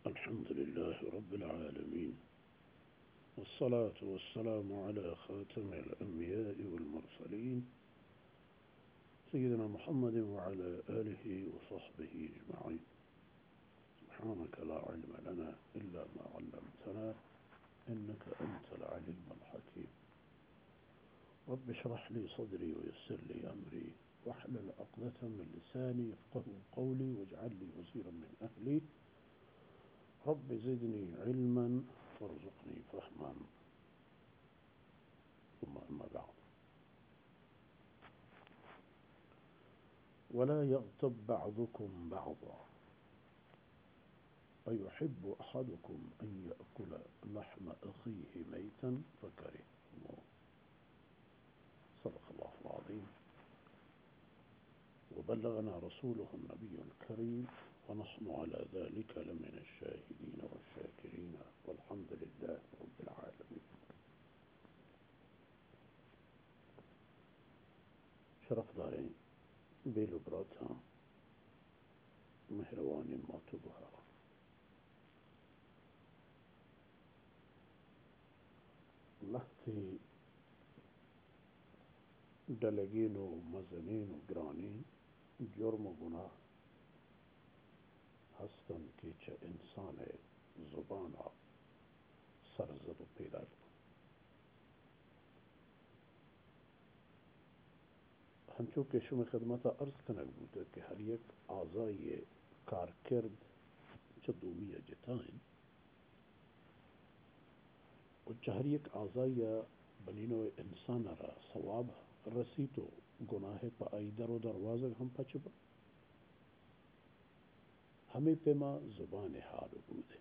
الحمد لله رب العالمين، والصلاة والسلام على خاتم الأنبياء والمرسلين سيدنا محمد وعلى آله وصحبه أجمعين. سبحانك لا علم لنا إلا ما علمتنا إنك أنت العليم الحكيم. رب اشرح لي صدري ويسر لي أمري واحلل عقدة من لساني يفقهوا قولي واجعل لي وزيرا من أهلي. رب زدني علما وارزقني فهما. ثم أما بعد، ولا يغتب بعضكم بعضا أيحب أحدكم أن يأكل لحم أخيه ميتا فكرهتموه. صدق الله العظيم، وبلغنا رسوله النبي الكريم، ونحن على ذلك لمن الشاهدين والشاكرين، والحمد لله رب العالمين. شرف داریں بیلو براتا مهربان ماتو بها لحظی ڈلگین و مزنین و گرانین جرم و گناہ ہستن کی چه انسان زبانا سرزد و پیدا ہنچو کہ شما خدمتا عرض کنک بوده کہ ہر یک اعضای کارکرد چه دومی جتائن و چه هر یک اعضای بنینو انسان را ثواب رسی تو گناہ پا ای در و دروازه هم پچبا ہمیں پیما زبان حال بوده.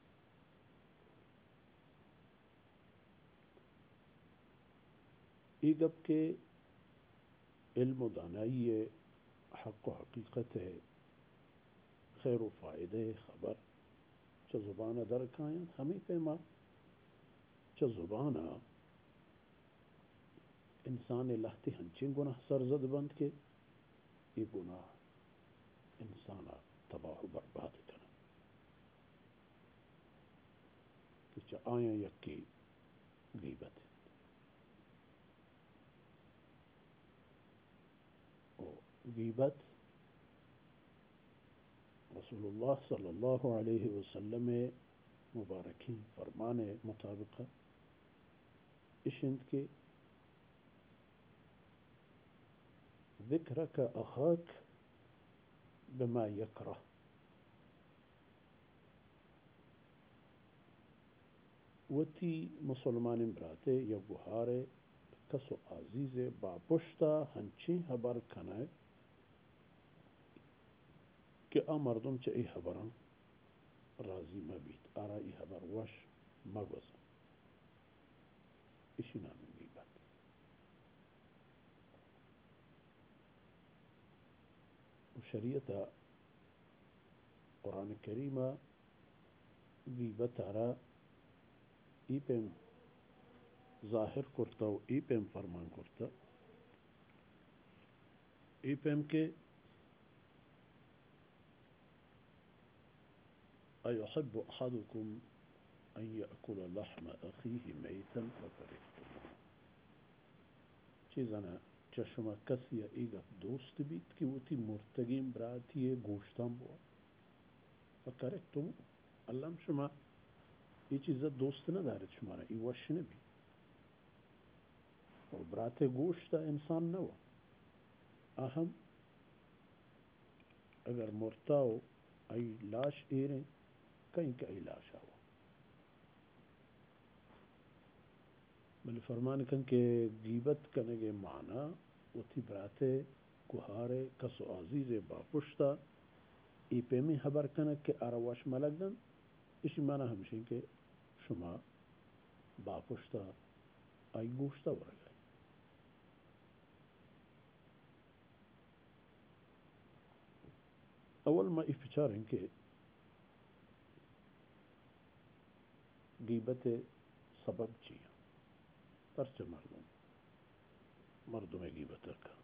ای گب کے علم و دانائی حق و حقیقت خیر و فائدہ خبر چه زبان درکائیں ہمیں پیما چه زبان انسان لہتی ہنچین گناہ سرزد بند کے ای گناہ انسان تباہ و برباد کرنا کہ چه آیا یکی غیبت غیبت رسول اللہ صلی اللہ علیہ وسلم مبارکین فرمان مطابق اشند کے ذکرک اخاک بما یکرہ وتی مسلمان براتے یا گہارے کسو عزیز با پشتا ہنچی حبر کنائے کہ آ مردم چه ای حبران راضی مبید آرا ای حبر وش مگوزن اسی نام غیبت. شریعت قرآن کریم غیبت آرا ای پیم ظاہر کرتا و ای پیم فرمان کرتا ای پیم کے أيحب أحدكم أن يأكل لحم أخيه ميتا فكرهتموه. چیزانا چشما کسی ایگا دوست بیت کہ وہ تی مرتگیم براتی گوشتان بوا فکرهتموه. اللہ شما یہ چیزا دوست ندارد شمارا ای وش نبی اور برات گوشتا انسان نو اہم اگر مرتاو ای لاش ایریں کہیں کا علاج ہوا بل فرمان کن کہ غیبت کنگے معنی وتی براتے گہارے کسو عزیز باپشتا ای پیمی خبر کنگ کہ آرواش ملگن اسی معنی ہمشن کہ شما باپشتا آئی گوشتا ورگئے. اول ما ای پچاریں کہ غیبت سبب چیا پرچہ مردم غیبت کا